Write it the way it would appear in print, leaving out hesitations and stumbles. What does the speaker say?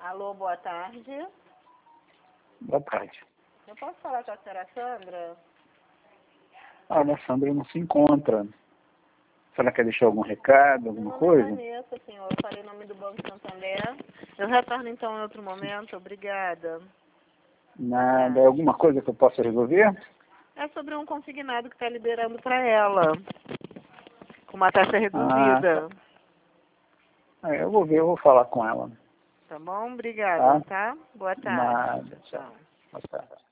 Alô, boa tarde. Boa tarde. Eu posso falar com a senhora Sandra? Olha, a Sandra não se encontra. A senhora quer deixar algum recado, alguma coisa? Meu nome é Vanessa, senhor. Eu falei o nome do Banco Santander. Eu retorno então em outro momento. Obrigada. Nada. É alguma coisa que eu possa resolver? É sobre um consignado que está liberando para ela, com uma taxa reduzida. Eu vou ver, eu vou falar com ela. Tá bom? Obrigada, tá? Boa tarde. Nada. Tchau. Boa tarde.